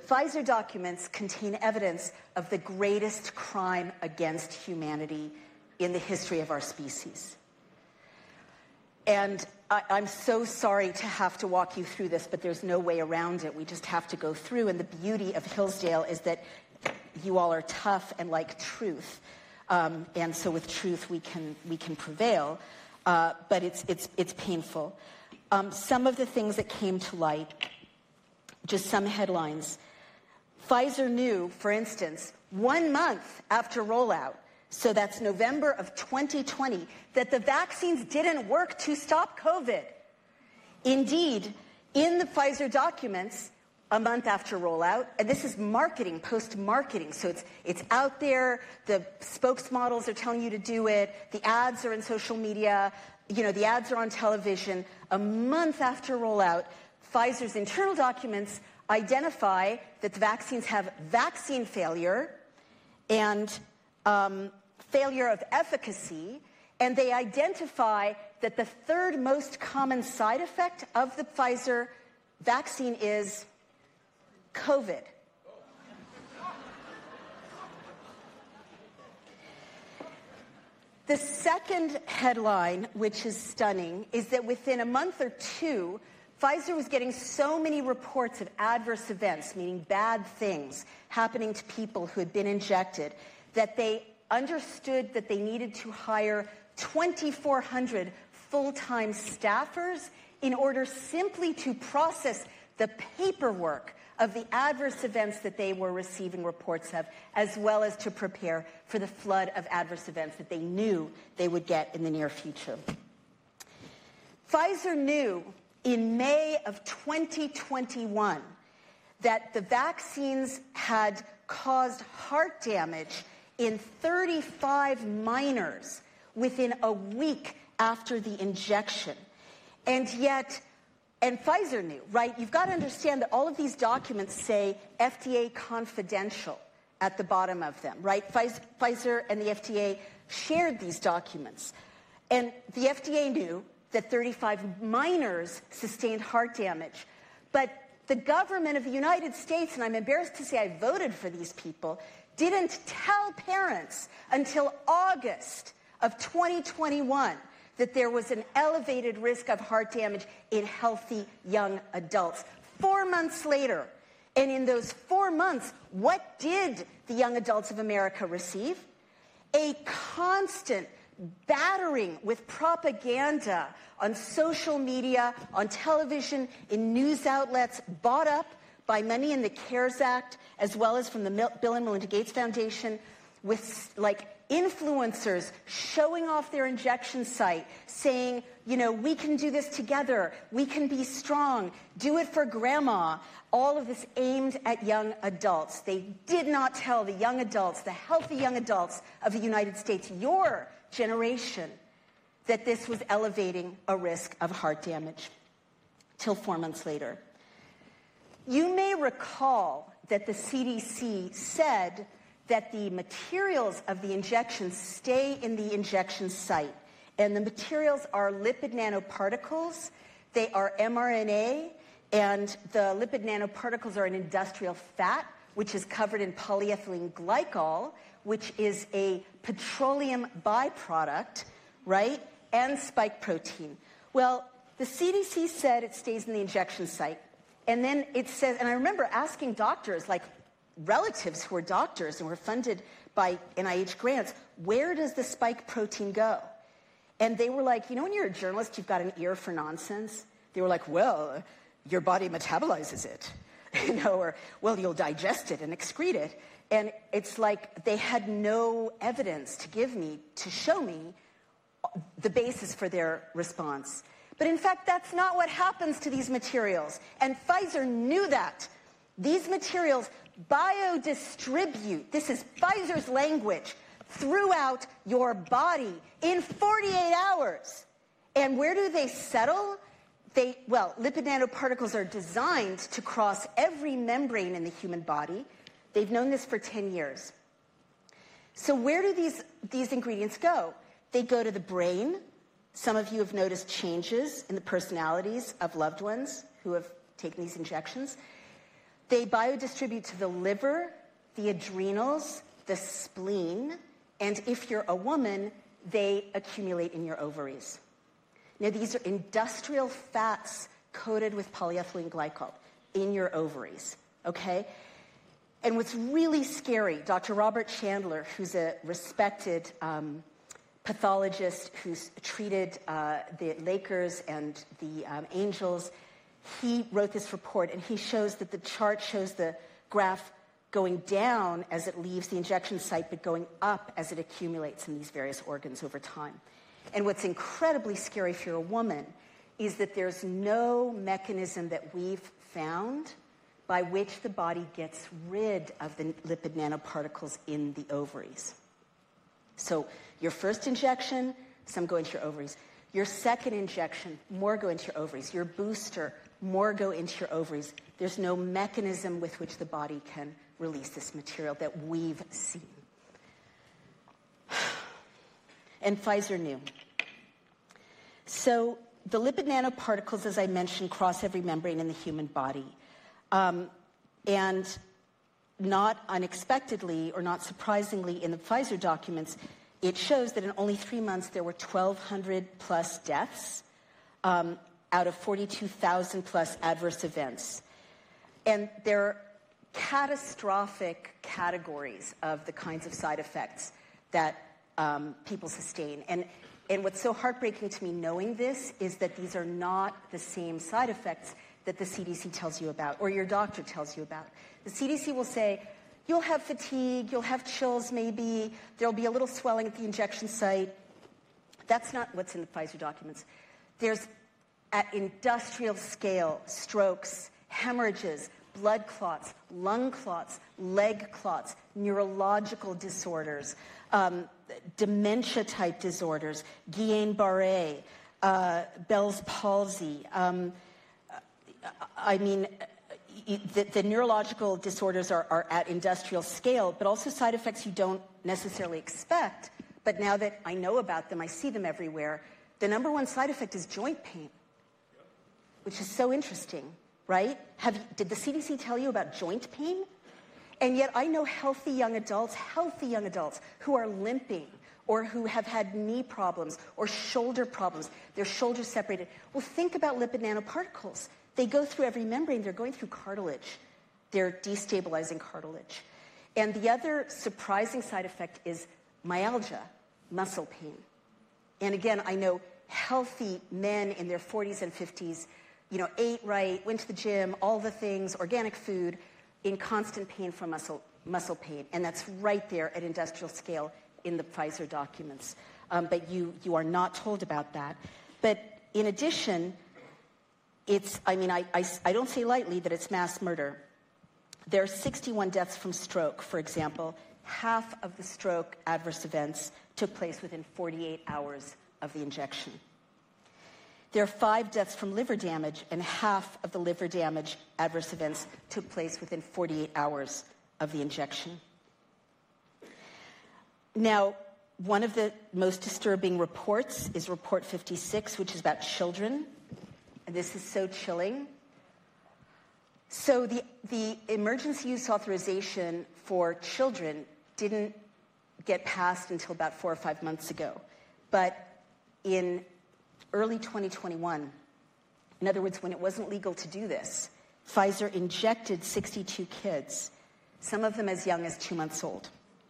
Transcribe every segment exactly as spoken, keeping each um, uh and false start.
Pfizer documents contain evidence of the greatest crime against humanity in the history of our species. And I, I'm so sorry to have to walk you through this, but there's no way around it. We just have to go through. And the beauty of Hillsdale is that you all are tough and like truth. Um, and so with truth, we can we can prevail. Uh, but it's, it's, it's painful. Um, some of the things that came to light, just some headlines. Pfizer knew, for instance, one month after rollout, so that's November of twenty twenty, that the vaccines didn't work to stop COVID. Indeed, in the Pfizer documents, a month after rollout, and this is marketing, post-marketing, so it's it's out there, the spokesmodels are telling you to do it, the ads are in social media, you know, the ads are on television. A month after rollout, Pfizer's internal documents identify that the vaccines have vaccine failure and um, failure of efficacy, and they identify that the third most common side effect of the Pfizer vaccine is COVID. The second headline, which is stunning, is that within a month or two, Pfizer was getting so many reports of adverse events, meaning bad things, happening to people who had been injected, that they understood that they needed to hire twenty-four hundred full-time staffers in order simply to process the paperwork of the adverse events that they were receiving reports of, as well as to prepare for the flood of adverse events that they knew they would get in the near future. Pfizer knew in May of twenty twenty-one that the vaccines had caused heart damage in thirty-five minors within a week after the injection. And yet, and Pfizer knew, right? You've got to understand that all of these documents say F D A confidential at the bottom of them, right? Pfizer and the F D A shared these documents. And the F D A knew that thirty-five minors sustained heart damage. But the government of the United States, and I'm embarrassed to say I voted for these people, didn't tell parents until August of twenty twenty-one that there was an elevated risk of heart damage in healthy young adults. Four months later, and in those four months, what did the young adults of America receive? A constant battering with propaganda on social media, on television, in news outlets, bought up by money in the CARES Act, as well as from the Bill and Melinda Gates Foundation, with like influencers showing off their injection site, saying, you know, we can do this together, we can be strong, do it for grandma. All of this aimed at young adults. They did not tell the young adults, the healthy young adults of the United States, your generation, that this was elevating a risk of heart damage till four months later. You may recall that the C D C said that the materials of the injection stay in the injection site. And the materials are lipid nanoparticles, they are M R N A, and the lipid nanoparticles are an industrial fat, which is covered in polyethylene glycol, which is a petroleum byproduct, right, and spike protein. Well, the C D C said it stays in the injection site. And then it says, and I remember asking doctors, like relatives who were doctors and were funded by N I H grants, where does the spike protein go? And they were like, you know, when you're a journalist, you've got an ear for nonsense. They were like, well, your body metabolizes it, you know, or, well, you'll digest it and excrete it. And it's like they had no evidence to give me, to show me the basis for their response. But in fact, that's not what happens to these materials. And Pfizer knew that. These materials biodistribute, this is Pfizer's language, throughout your body in forty-eight hours. And where do they settle? They, well, lipid nanoparticles are designed to cross every membrane in the human body. They've known this for ten years. So where do these, these ingredients go? They go to the brain. Some of you have noticed changes in the personalities of loved ones who have taken these injections. They biodistribute to the liver, the adrenals, the spleen, and if you're a woman, they accumulate in your ovaries. Now, these are industrial fats coated with polyethylene glycol in your ovaries, okay? And what's really scary, Doctor Robert Chandler, who's a respected um, pathologist who's treated uh, the Lakers and the um, Angels, he wrote this report, and he shows that the chart shows the graph going down as it leaves the injection site, but going up as it accumulates in these various organs over time. And what's incredibly scary if you're a woman is that there's no mechanism that we've found by which the body gets rid of the lipid nanoparticles in the ovaries. So your first injection, some go into your ovaries. Your second injection, more go into your ovaries. Your booster, more go into your ovaries. There's no mechanism with which the body can release this material that we've seen. And Pfizer knew. So the lipid nanoparticles, as I mentioned, cross every membrane in the human body. Um, and not unexpectedly or not surprisingly in the Pfizer documents, it shows that in only three months there were twelve hundred plus deaths um, out of forty-two thousand plus adverse events. And there are catastrophic categories of the kinds of side effects that um, people sustain. And, and what's so heartbreaking to me knowing this is that these are not the same side effects that the C D C tells you about or your doctor tells you about. The C D C will say, you'll have fatigue, you'll have chills maybe, there'll be a little swelling at the injection site. That's not what's in the Pfizer documents. There's, at industrial scale, strokes, hemorrhages, blood clots, lung clots, leg clots, neurological disorders, um, dementia-type disorders, Guillain-Barré, uh, Bell's palsy. Um, I mean, the, the neurological disorders are, are at industrial scale, but also side effects you don't necessarily expect. But now that I know about them, I see them everywhere. The number one side effect is joint pain, which is so interesting, right? Have you, did the C D C tell you about joint pain? And yet I know healthy young adults, healthy young adults who are limping or who have had knee problems or shoulder problems, their shoulders separated. Well, think about lipid nanoparticles. They go through every membrane. They're going through cartilage. They're destabilizing cartilage. And the other surprising side effect is myalgia, muscle pain. And again, I know healthy men in their forties and fifties, you know, ate right, went to the gym, all the things, organic food, in constant pain from muscle, muscle pain. And that's right there at industrial scale in the Pfizer documents. Um, but you, you are not told about that. But in addition, it's, I mean, I, I, I don't say lightly that it's mass murder. There are sixty-one deaths from stroke, for example. Half of the stroke adverse events took place within forty-eight hours of the injection. There are five deaths from liver damage, and half of the liver damage adverse events took place within forty-eight hours of the injection. Now, one of the most disturbing reports is Report fifty-six, which is about children. And this is so chilling. So the, the emergency use authorization for children didn't get passed until about four or five months ago. But in early twenty twenty-one, in other words, when it wasn't legal to do this, Pfizer injected sixty-two kids, some of them as young as two months old.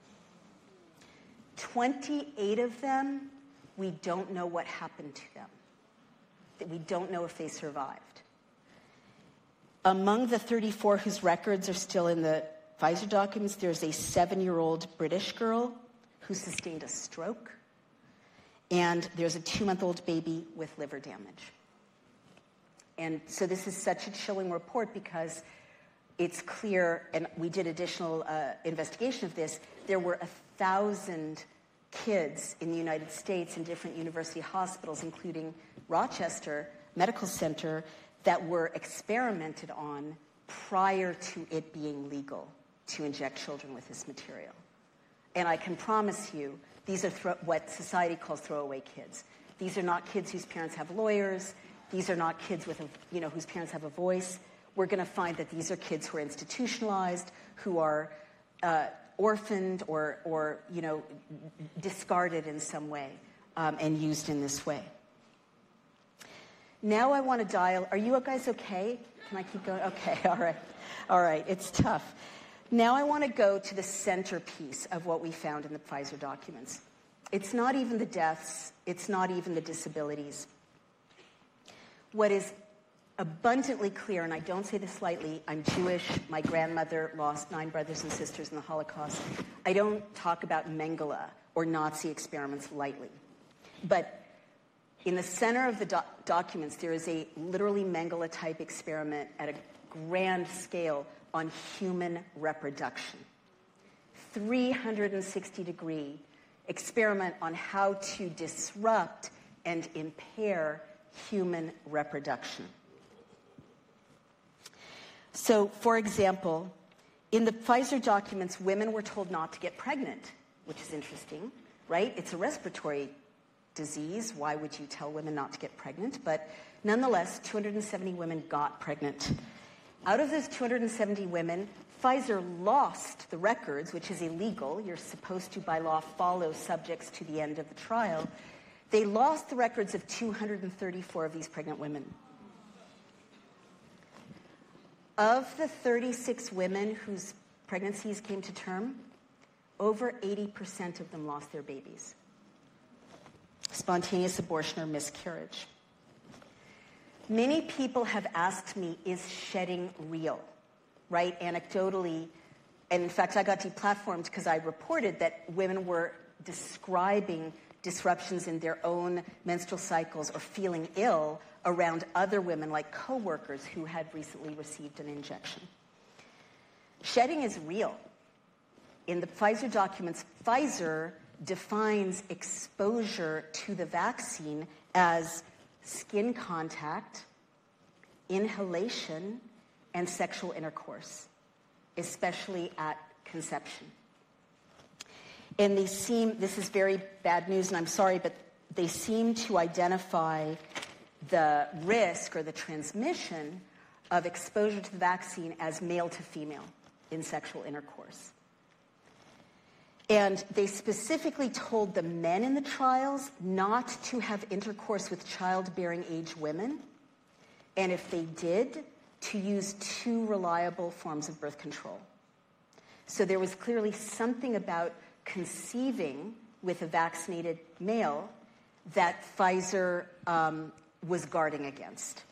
twenty-eight of them, we don't know what happened to them. That we don't know if they survived. Among the thirty-four whose records are still in the Pfizer documents, there's a seven-year-old British girl who sustained a stroke, and there's a two-month-old baby with liver damage. And so this is such a chilling report because it's clear, and we did additional uh, investigation of this, there were a thousand kids in the United States in different university hospitals, including Rochester Medical Center, that were experimented on prior to it being legal to inject children with this material. And I can promise you, these are thro- what society calls throwaway kids. These are not kids whose parents have lawyers. These are not kids with, a, you know, whose parents have a voice. we're going to find that these are kids who are institutionalized, who are uh, orphaned or, or, you know, discarded in some way um, and used in this way. Now I want to dial. Are you guys okay? Can I keep going? Okay, all right. All right, it's tough. Now I want to go to the centerpiece of what we found in the Pfizer documents. It's not even the deaths. It's not even the disabilities. What is abundantly clear, and I don't say this lightly, I'm Jewish, my grandmother lost nine brothers and sisters in the Holocaust. I don't talk about Mengele or Nazi experiments lightly. But in the center of the do- documents, there is a literally Mengele-type experiment at a grand scale on human reproduction. three hundred sixty degree experiment on how to disrupt and impair human reproduction. So, for example, in the Pfizer documents, women were told not to get pregnant, which is interesting, right? It's a respiratory disease. Why would you tell women not to get pregnant? But nonetheless, two hundred seventy women got pregnant. Out of those two hundred seventy women, Pfizer lost the records, which is illegal. You're supposed to, by law, follow subjects to the end of the trial. They lost the records of two hundred thirty-four of these pregnant women. Of the thirty-six women whose pregnancies came to term, over eighty percent of them lost their babies. Spontaneous abortion or miscarriage. Many people have asked me, is shedding real? Right? Anecdotally, and in fact, I got deplatformed because I reported that women were describing disruptions in their own menstrual cycles or feeling ill around other women, like coworkers who had recently received an injection. Shedding is real. In the Pfizer documents, Pfizer defines exposure to the vaccine as skin contact, inhalation, and sexual intercourse, especially at conception. And they seem, this is very bad news, and I'm sorry, but they seem to identify the risk or the transmission of exposure to the vaccine as male to female in sexual intercourse. And they specifically told the men in the trials not to have intercourse with childbearing age women, and if they did, to use two reliable forms of birth control. So there was clearly something about conceiving with a vaccinated male that Pfizer um, was guarding against.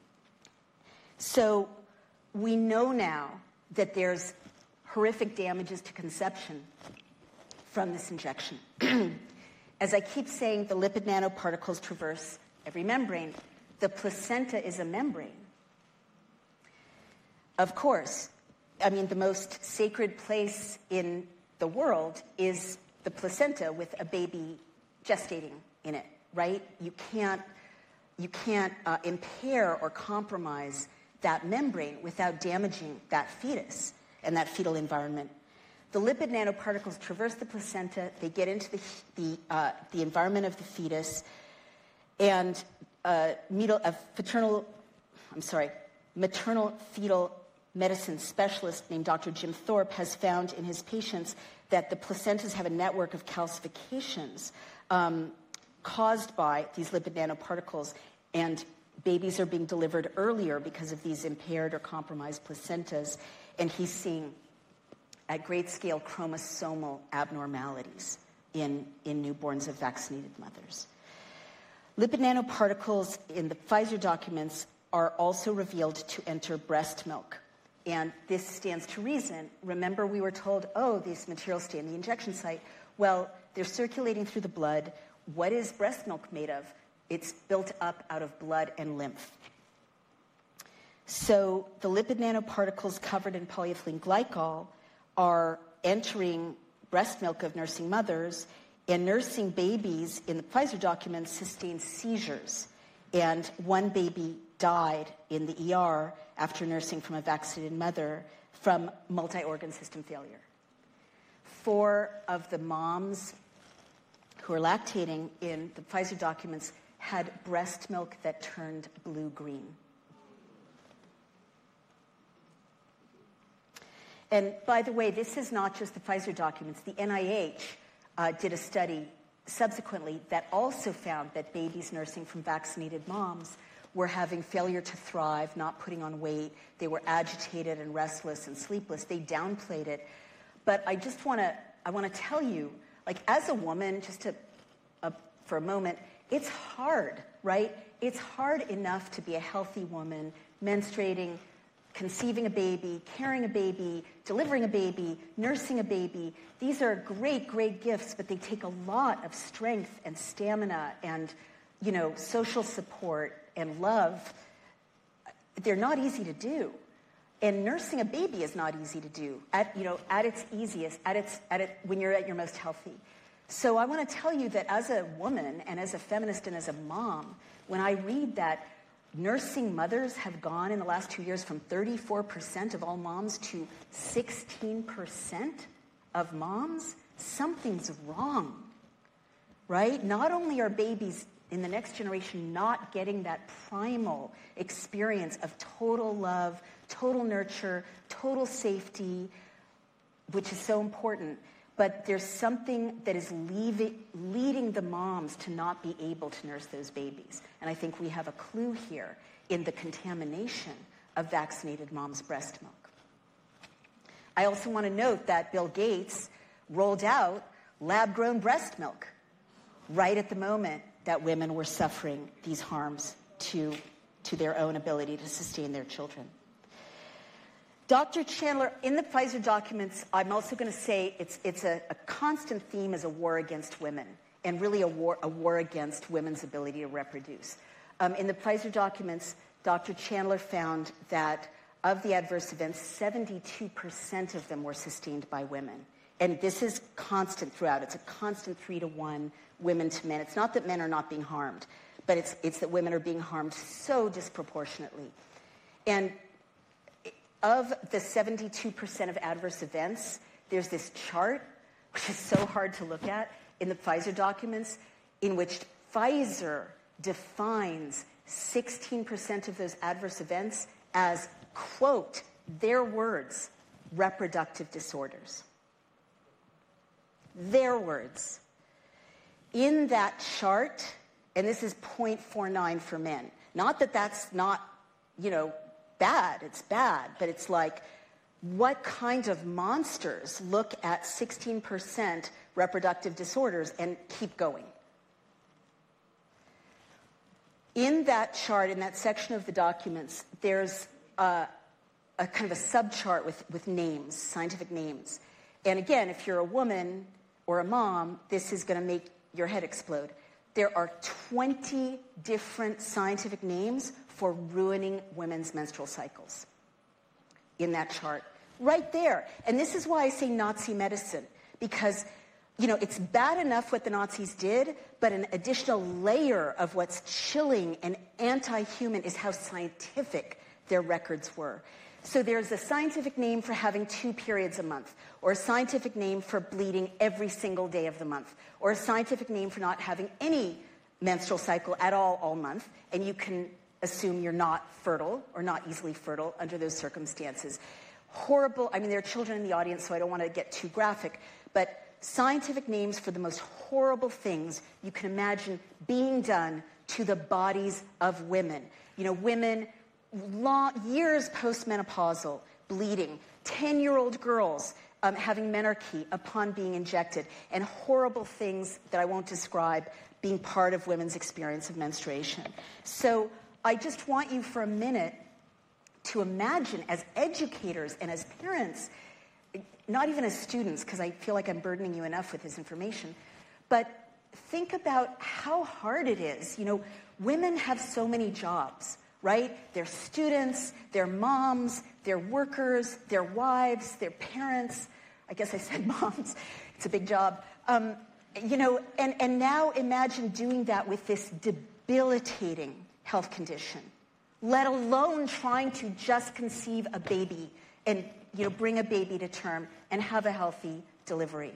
So we know now that there's horrific damages to conception from this injection. As I keep saying, the lipid nanoparticles traverse every membrane. The placenta is a membrane. Of course, I mean, the most sacred place in the world is the placenta with a baby gestating in it, right? You can't, you can't uh, impair or compromise that membrane without damaging that fetus and that fetal environment. The lipid nanoparticles traverse the placenta, they get into the, the, uh, the environment of the fetus, and uh, metal, a paternal, I'm sorry, maternal fetal medicine specialist named Doctor Jim Thorpe has found in his patients that the placentas have a network of calcifications um, caused by these lipid nanoparticles, and babies are being delivered earlier because of these impaired or compromised placentas, and he's seeing at great scale chromosomal abnormalities in, in newborns of vaccinated mothers. Lipid nanoparticles in the Pfizer documents are also revealed to enter breast milk. And this stands to reason. Remember, we were told, oh, these materials stay in the injection site. Well, they're circulating through the blood. What is breast milk made of? It's built up out of blood and lymph. So the lipid nanoparticles covered in polyethylene glycol are entering breast milk of nursing mothers, and nursing babies in the Pfizer documents sustained seizures. And one baby died in the E R after nursing from a vaccinated mother from multi-organ system failure. Four of the moms who are lactating in the Pfizer documents had breast milk that turned blue-green. And by the way, this is not just the Pfizer documents. The N I H uh, did a study subsequently that also found that babies nursing from vaccinated moms were having failure to thrive, not putting on weight. They were agitated and restless and sleepless. They downplayed it. But I just want to, I want to tell you, like as a woman, just to, uh, for a moment, it's hard, right? It's hard enough to be a healthy woman, menstruating, conceiving a baby, carrying a baby, delivering a baby, nursing a baby. These are great, great gifts, but they take a lot of strength and stamina and, you know, social support and love. They're not easy to do. And nursing a baby is not easy to do at, you know, at its easiest, at its, at it, when you're at your most healthy. So I want to tell you that as a woman and as a feminist and as a mom, when I read that nursing mothers have gone in the last two years from thirty-four percent of all moms to sixteen percent of moms, something's wrong, right? Not only are babies in the next generation not getting that primal experience of total love, total nurture, total safety, which is so important, but there's something that is leaving, leading the moms to not be able to nurse those babies. And I think we have a clue here in the contamination of vaccinated moms' breast milk. I also want to note that Bill Gates rolled out lab-grown breast milk right at the moment that women were suffering these harms to, to their own ability to sustain their children. Doctor Chandler, in the Pfizer documents, I'm also going to say it's, it's a, a constant theme is a war against women, and really a war, a war against women's ability to reproduce. Um, in the Pfizer documents, Doctor Chandler found that of the adverse events, seventy-two percent of them were sustained by women. And this is constant throughout. It's a constant three to one women to men. It's not that men are not being harmed, but it's, it's that women are being harmed so disproportionately. And of the seventy-two percent of adverse events, there's this chart, which is so hard to look at, in the Pfizer documents, in which Pfizer defines sixteen percent of those adverse events as, quote, their words, reproductive disorders. Their words. In that chart, and this is zero point four nine for men, not that that's not, you know, bad, it's bad, but it's like, what kind of monsters look at sixteen percent reproductive disorders and keep going? In that chart, in that section of the documents, there's a, a kind of a subchart with, with names, scientific names. And again, if you're a woman or a mom, this is going to make your head explode. There are twenty different scientific names for ruining women's menstrual cycles in that chart. Right there. And this is why I say Nazi medicine, because, you know, it's bad enough what the Nazis did, but an additional layer of what's chilling and anti-human is how scientific their records were. So there's a scientific name for having two periods a month, or a scientific name for bleeding every single day of the month, or a scientific name for not having any menstrual cycle at all all month, and you can assume you're not fertile or not easily fertile under those circumstances. Horrible, I mean, there are children in the audience, so I don't want to get too graphic, but scientific names for the most horrible things you can imagine being done to the bodies of women. You know, women long, years postmenopausal, bleeding, ten-year-old girls um, having menarche upon being injected, and horrible things that I won't describe being part of women's experience of menstruation. So I just want you for a minute to imagine, as educators and as parents, not even as students, because I feel like I'm burdening you enough with this information, but think about how hard it is. You know, women have so many jobs, right? They're students, they're moms, they're workers, they're wives, they're parents. I guess I said moms. It's a big job. Um, you know, and, and now imagine doing that with this debilitating health condition, let alone trying to just conceive a baby and, you know, bring a baby to term and have a healthy delivery.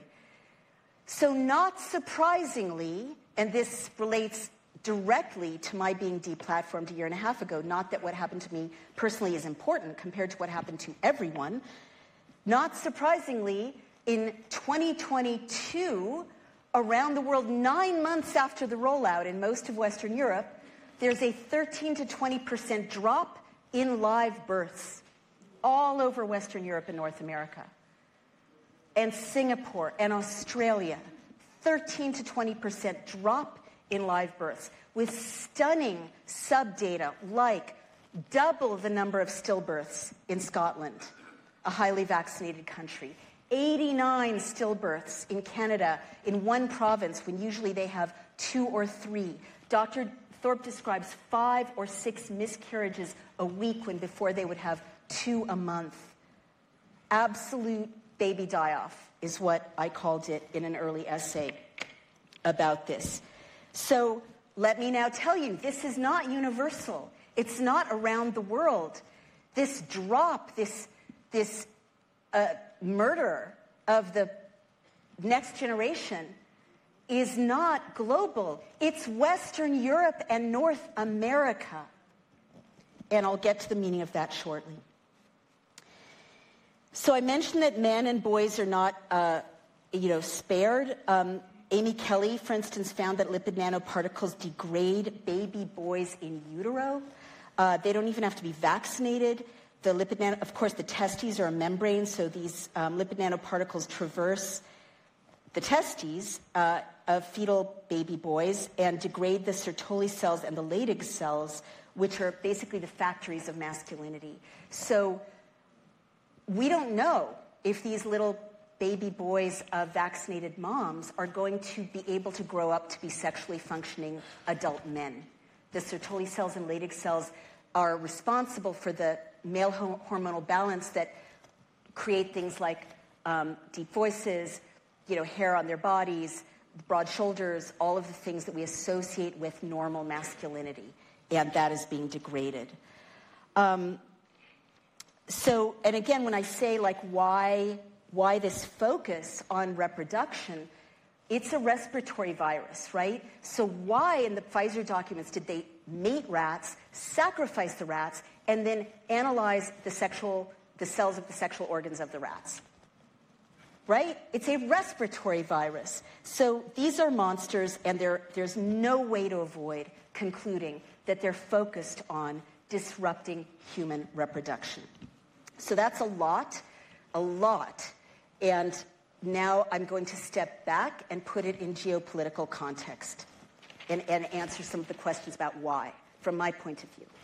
So not surprisingly, and this relates directly to my being deplatformed a year and a half ago, not that what happened to me personally is important compared to what happened to everyone, Not surprisingly, in twenty twenty-two, around the world, nine months after the rollout in most of Western Europe, there's a thirteen to twenty percent drop in live births all over Western Europe and North America. And Singapore and Australia, thirteen to twenty percent drop in live births, with stunning sub-data like double the number of stillbirths in Scotland, a highly vaccinated country, eighty-nine stillbirths in Canada in one province when usually they have two or three. Doctor Thorpe describes five or six miscarriages a week when before they would have two a month. Absolute baby die-off is what I called it in an early essay about this. So let me now tell you, this is not universal. It's not around the world. This drop, this, this uh, murder of the next generation is not global. It's Western Europe and North America. And I'll get to the meaning of that shortly. So I mentioned that men and boys are not, uh, you know, spared. Um, Amy Kelly, for instance, found that lipid nanoparticles degrade baby boys in utero. Uh, they don't even have to be vaccinated. The lipid nano, of course, the testes are a membrane, so these um, lipid nanoparticles traverse the testes uh, of fetal baby boys and degrade the Sertoli cells and the Leydig cells, which are basically the factories of masculinity. So we don't know if these little baby boys of vaccinated moms are going to be able to grow up to be sexually functioning adult men. The Sertoli cells and Leydig cells are responsible for the male ho- hormonal balance that create things like um, deep voices, you know, hair on their bodies, broad shoulders, all of the things that we associate with normal masculinity, and that is being degraded. Um, so, and again, when I say, like, why, why this focus on reproduction, it's a respiratory virus, right? So why in the Pfizer documents did they mate rats, sacrifice the rats, and then analyze the sexual, the cells of the sexual organs of the rats? Right? It's a respiratory virus. So these are monsters, and there's no way to avoid concluding that they're focused on disrupting human reproduction. So that's a lot, a lot. And now I'm going to step back and put it in geopolitical context and, and answer some of the questions about why, from my point of view.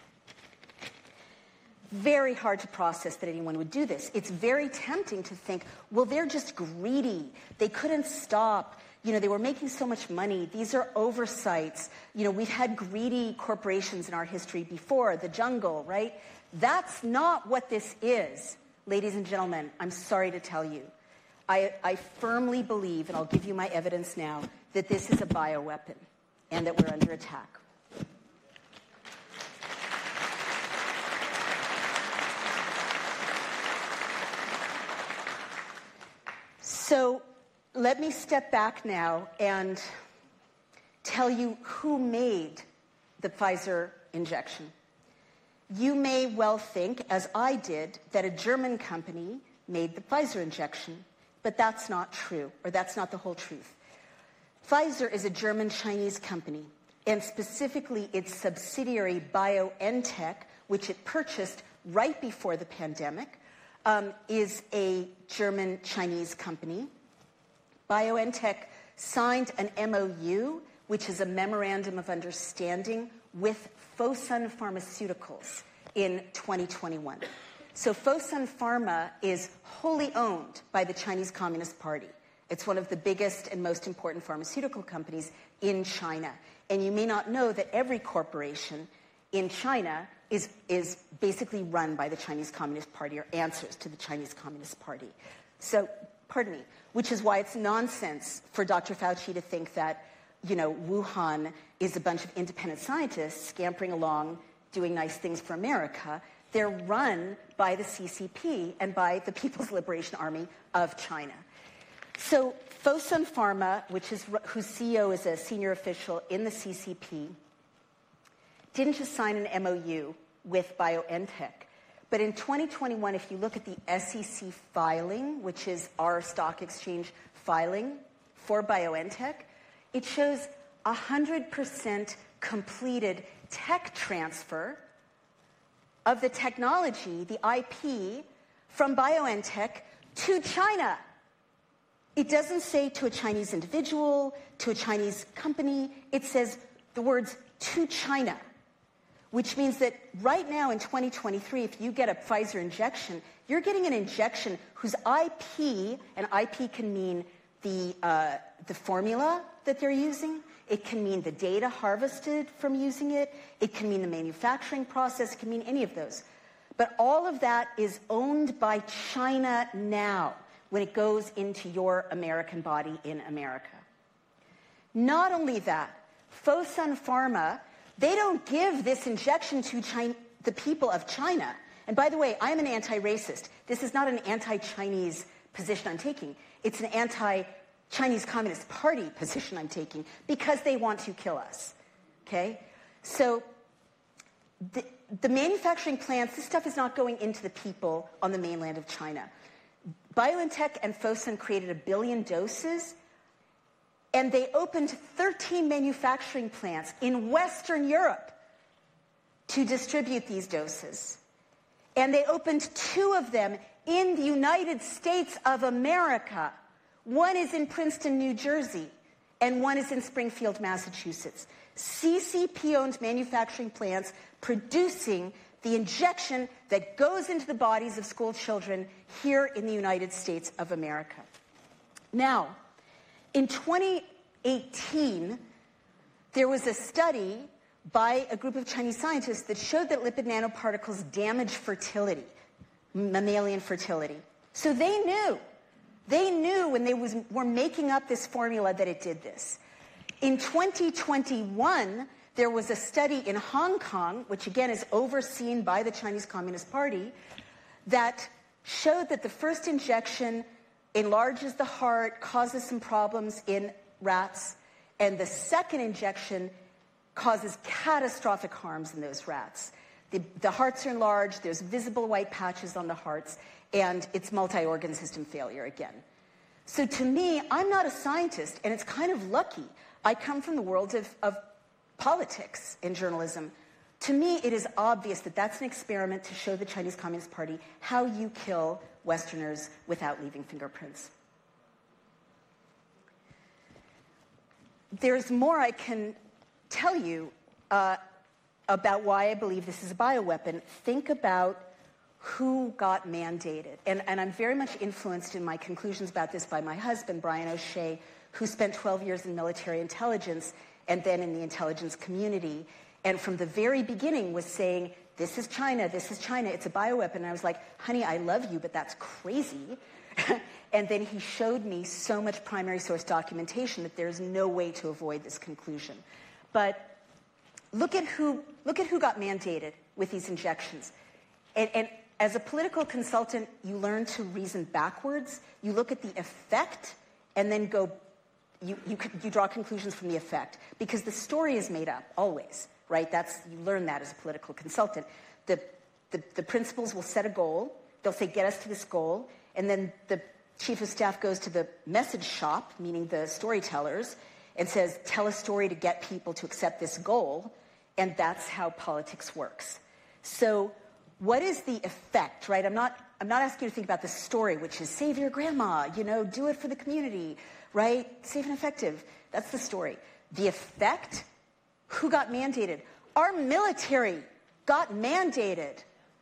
Very hard to process that anyone would do this. It's very tempting to think, well, they're just greedy. They couldn't stop. You know, they were making so much money. These are oversights. You know, we've had greedy corporations in our history before, the jungle, right? That's not what this is, ladies and gentlemen. I'm sorry to tell you. I, I firmly believe, and I'll give you my evidence now, that this is a bioweapon and that we're under attack. So let me step back now and tell you who made the Pfizer injection. You may well think, as I did, that a German company made the Pfizer injection, but that's not true, or that's not the whole truth. Pfizer is a German-Chinese company, and specifically its subsidiary BioNTech, which it purchased right before the pandemic, Um, is a German-Chinese company. BioNTech signed an M O U, which is a memorandum of understanding, with Fosun Pharmaceuticals in twenty twenty-one. So Fosun Pharma is wholly owned by the Chinese Communist Party. It's one of the biggest and most important pharmaceutical companies in China. And you may not know that every corporation in China is, is basically run by the Chinese Communist Party or answers to the Chinese Communist Party. So, pardon me, which is why it's nonsense for Doctor Fauci to think that, you know, Wuhan is a bunch of independent scientists scampering along doing nice things for America. They're run by the C C P and by the People's Liberation Army of China. So Fosun Pharma, which is, whose C E O is a senior official in the C C P, didn't just sign an M O U with BioNTech, But in twenty twenty-one, if you look at the S E C filing, which is our stock exchange filing for BioNTech, it shows one hundred percent completed tech transfer of the technology, the I P, from BioNTech to China. It doesn't say to a Chinese individual, to a Chinese company. It says the words to China, which means that right now in twenty twenty-three, if you get a Pfizer injection, you're getting an injection whose I P, and I P can mean the, uh, the formula that they're using. It can mean the data harvested from using it. It can mean the manufacturing process. It can mean any of those. But all of that is owned by China now when it goes into your American body in America. Not only that, Fosun Pharma, they don't give this injection to China, the people of China. And by the way, I'm an anti-racist. This is not an anti-Chinese position I'm taking. It's an anti-Chinese Communist Party position I'm taking because they want to kill us. Okay? So the, the manufacturing plants, this stuff is not going into the people on the mainland of China. BioNTech and Fosun created a billion doses, and they opened thirteen manufacturing plants in Western Europe to distribute these doses. And they opened two of them in the United States of America. One is in Princeton, New Jersey, and one is in Springfield, Massachusetts. C C P-owned manufacturing plants producing the injection that goes into the bodies of school children here in the United States of America. Now, in twenty eighteen, there was a study by a group of Chinese scientists that showed that lipid nanoparticles damage fertility, mammalian fertility. So they knew. They knew when they was, were making up this formula that it did this. In twenty twenty-one, there was a study in Hong Kong, which again is overseen by the Chinese Communist Party, that showed that the first injection enlarges the heart, causes some problems in rats, and the second injection causes catastrophic harms in those rats. The, the hearts are enlarged, there's visible white patches on the hearts, and it's multi-organ system failure again. So to me, I'm not a scientist, and it's kind of lucky. I come from the world of, of politics and journalism. To me, it is obvious that that's an experiment to show the Chinese Communist Party how you kill Westerners without leaving fingerprints. There's more I can tell you uh, about why I believe this is a bioweapon. Think about who got mandated. And, and I'm very much influenced in my conclusions about this by my husband, Brian O'Shea, who spent twelve years in military intelligence and then in the intelligence community. And from the very beginning was saying, this is China, this is China, it's a bioweapon. And I was like, honey, I love you, but that's crazy. And then he showed me so much primary source documentation that there's no way to avoid this conclusion. But look at who, look at who got mandated with these injections. And, and as a political consultant, you learn to reason backwards. You look at the effect and then go, you, you, you draw conclusions from the effect. Because the story is made up, always, right? That's, you learn that as a political consultant. The, the, the principals will set a goal. They'll say, get us to this goal. And then the chief of staff goes to the message shop, meaning the storytellers, and says, tell a story to get people to accept this goal. And that's how politics works. So what is the effect, right? I'm not, I'm not asking you to think about the story, which is save your grandma, you know, do it for the community, right? Safe and effective. That's the story. The effect, who got mandated? Our military got mandated.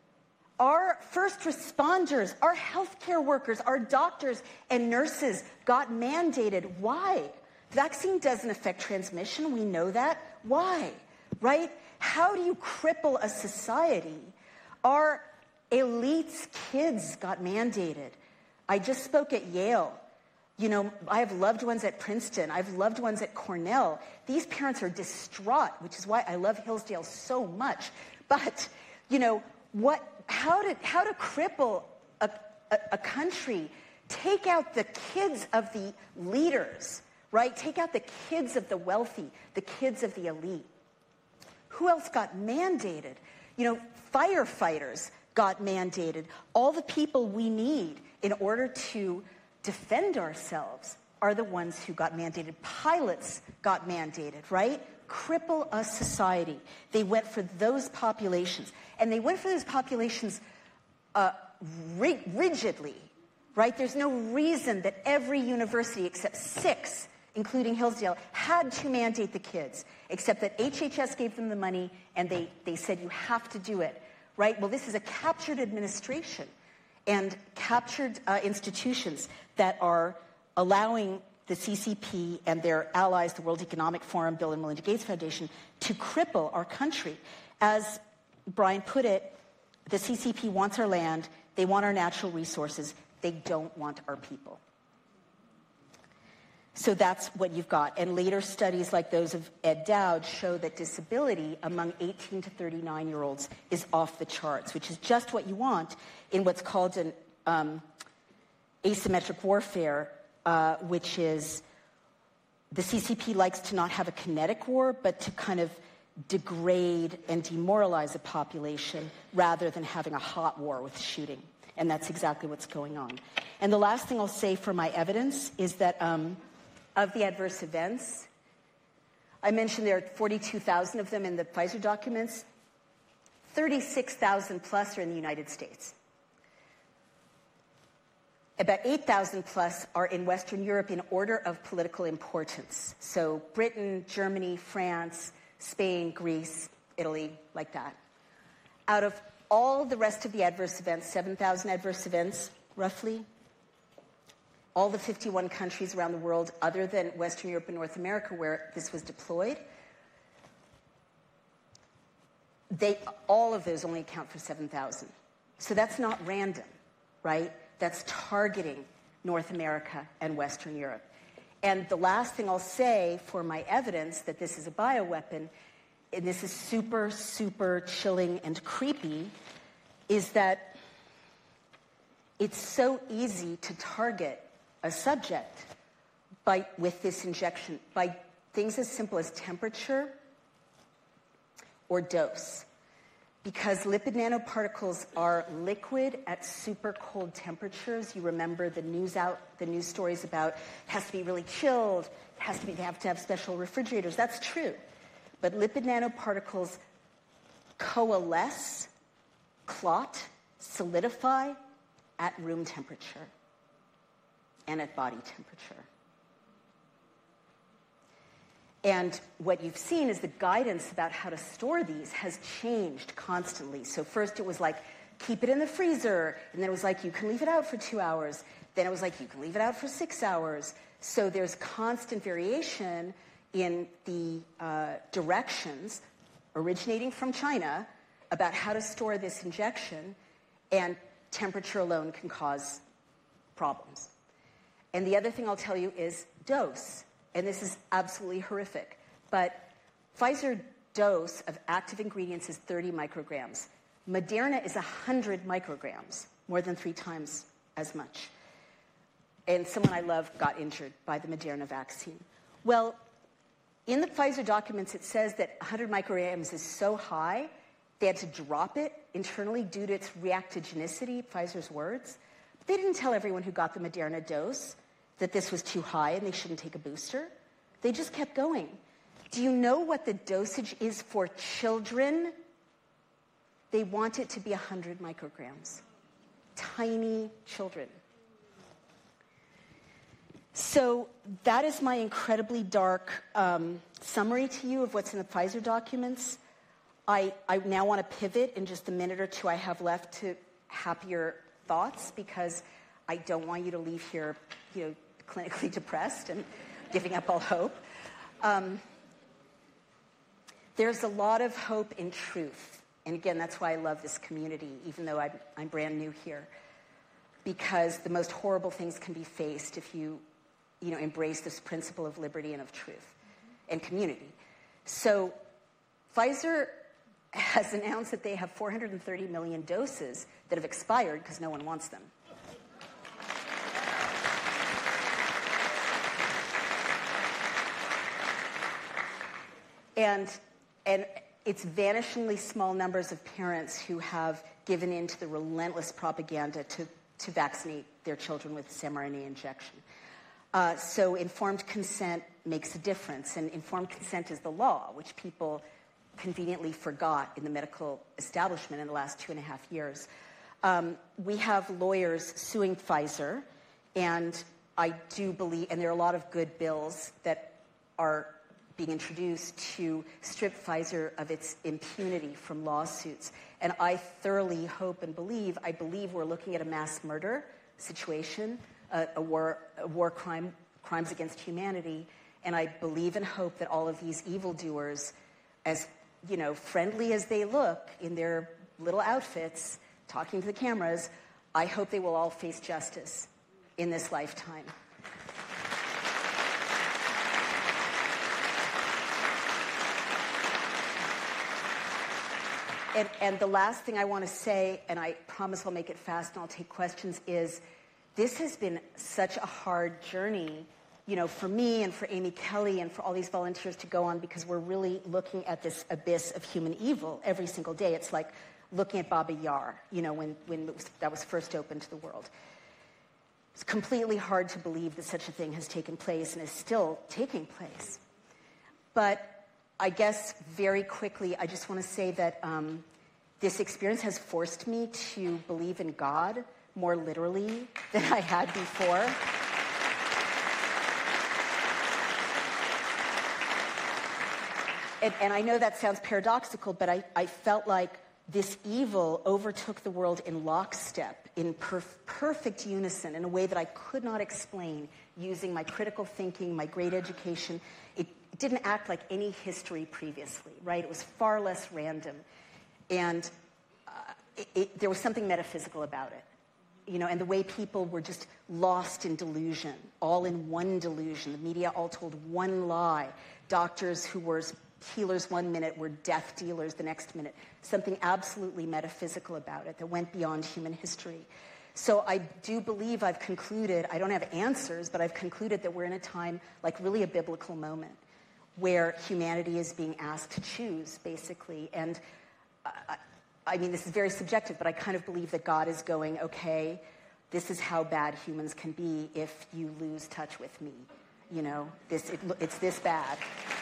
Our first responders, our healthcare workers, our doctors and nurses got mandated. Why? The vaccine doesn't affect transmission. We know that. Why? Right? How do you cripple a society? Our elites' kids got mandated. I just spoke at Yale. You know, I have loved ones at Princeton. I have loved ones at Cornell. These parents are distraught, which is why I love Hillsdale so much. But, you know, what, how to, how to cripple a, a, a country, take out the kids of the leaders, right? Take out the kids of the wealthy, the kids of the elite. Who else got mandated? You know, firefighters got mandated. All the people we need in order to defend ourselves are the ones who got mandated. Pilots got mandated, right? Cripple a society. They went for those populations. And they went for those populations uh, ri- rigidly, right? There's no reason that every university except six, including Hillsdale, had to mandate the kids, except that H H S gave them the money and they, they said you have to do it, right? Well, this is a captured administration and captured uh, institutions that are allowing the C C P and their allies, the World Economic Forum, Bill and Melinda Gates Foundation, to cripple our country. As Brian put it, the C C P wants our land, they want our natural resources, they don't want our people. So that's what you've got. And later studies like those of Ed Dowd show that disability among eighteen to thirty-nine-year-olds is off the charts, which is just what you want in what's called an um, asymmetric warfare, uh, which is the C C P likes to not have a kinetic war, but to kind of degrade and demoralize a population rather than having a hot war with shooting. And that's exactly what's going on. And the last thing I'll say for my evidence is that um, of the adverse events, I mentioned there are forty-two thousand of them in the Pfizer documents. thirty-six thousand plus are in the United States. About eight thousand plus are in Western Europe in order of political importance. So Britain, Germany, France, Spain, Greece, Italy, like that. Out of all the rest of the adverse events, seven thousand adverse events, roughly, all the fifty-one countries around the world other than Western Europe and North America where this was deployed, they, all of those only account for seven thousand. So that's not random, right? That's targeting North America and Western Europe. And the last thing I'll say for my evidence that this is a bioweapon, and this is super, super chilling and creepy, is that it's so easy to target a subject by, with this injection by things as simple as temperature or dose. Because lipid nanoparticles are liquid at super cold temperatures. You remember the news out, the news stories about it has to be really chilled, it has to be, they have to have special refrigerators. That's true. But lipid nanoparticles coalesce, clot, solidify at room temperature and at body temperature. And what you've seen is the guidance about how to store these has changed constantly. So first it was like, keep it in the freezer. And then it was like, you can leave it out for two hours. Then it was like, you can leave it out for six hours. So there's constant variation in the uh, directions originating from China about how to store this injection. And temperature alone can cause problems. And the other thing I'll tell you is dose. And this is absolutely horrific, but Pfizer dose of active ingredients is thirty micrograms. Moderna is one hundred micrograms, more than three times as much. And someone I love got injured by the Moderna vaccine. Well, in the Pfizer documents, it says that one hundred micrograms is so high, they had to drop it internally due to its reactogenicity, Pfizer's words. But they didn't tell everyone who got the Moderna dose that this was too high and they shouldn't take a booster. They just kept going. Do you know what the dosage is for children? They want it to be one hundred micrograms. Tiny children. So that is my incredibly dark um, summary to you of what's in the Pfizer documents. I, I now want to pivot in just the minute or two I have left to happier thoughts, because I don't want you to leave here, you know, clinically depressed and giving up all hope. Um, there's a lot of hope in truth. And again, that's why I love this community, even though I'm, I'm brand new here. Because the most horrible things can be faced if you, you know, embrace this principle of liberty and of truth and community. So Pfizer has announced that they have four hundred thirty million doses that have expired because no one wants them. And, and it's vanishingly small numbers of parents who have given in to the relentless propaganda to, to vaccinate their children with mRNA injection. Uh, so informed consent makes a difference, and informed consent is the law, which people conveniently forgot in the medical establishment in the last two and a half years. Um, we have lawyers suing Pfizer, and I do believe, and there are a lot of good bills that are being introduced to strip Pfizer of its impunity from lawsuits. And I thoroughly hope and believe, I believe we're looking at a mass murder situation, a, a war, a war crime, crimes against humanity. And I believe and hope that all of these evildoers, as you know, friendly as they look in their little outfits, talking to the cameras, I hope they will all face justice in this lifetime. And, and the last thing I want to say, and I promise I'll make it fast and I'll take questions, is this has been such a hard journey, you know, for me and for Amy Kelly and for all these volunteers to go on, because we're really looking at this abyss of human evil every single day. It's like looking at Baba Yar, you know, when, when it was, that was first opened to the world. It's completely hard to believe that such a thing has taken place and is still taking place. But I guess very quickly, I just want to say that um, this experience has forced me to believe in God more literally than I had before. And, and I know that sounds paradoxical, but I, I felt like this evil overtook the world in lockstep, in perf- perfect unison, in a way that I could not explain using my critical thinking, my great education. It, it didn't act like any history previously, right? It was far less random. And uh, it, it, there was something metaphysical about it. You know, and the way people were just lost in delusion, all in one delusion. The media all told one lie. Doctors who were healers one minute were death dealers the next minute. Something absolutely metaphysical about it that went beyond human history. So I do believe I've concluded, I don't have answers, but I've concluded that we're in a time, like really a biblical moment, where humanity is being asked to choose, basically. And I, I mean, this is very subjective, but I kind of believe that God is going, okay, this is how bad humans can be if you lose touch with me. You know, this it, it's this bad.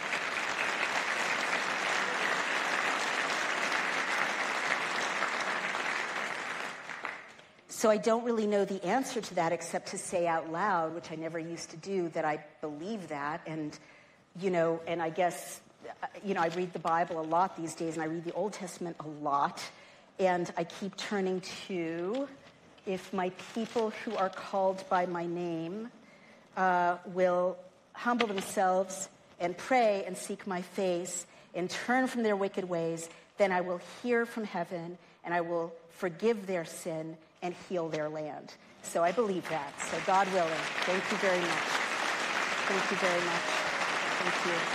So I don't really know the answer to that except to say out loud, which I never used to do, that I believe that. And, you know, and I guess, you know, I read the Bible a lot these days, and I read the Old Testament a lot. And I keep turning to, if my people who are called by my name uh, will humble themselves and pray and seek my face and turn from their wicked ways, then I will hear from heaven and I will forgive their sin and heal their land. So I believe that. So God willing. Thank you very much. Thank you very much. Thank you.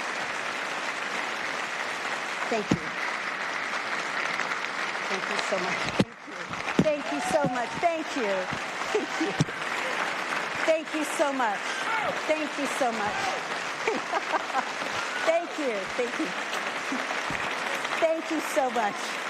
Thank you. Thank you so much. Thank you. Thank you so much. Thank you. Thank you. Thank you so much. Thank you so much. Thank you. Thank you. Thank you so much.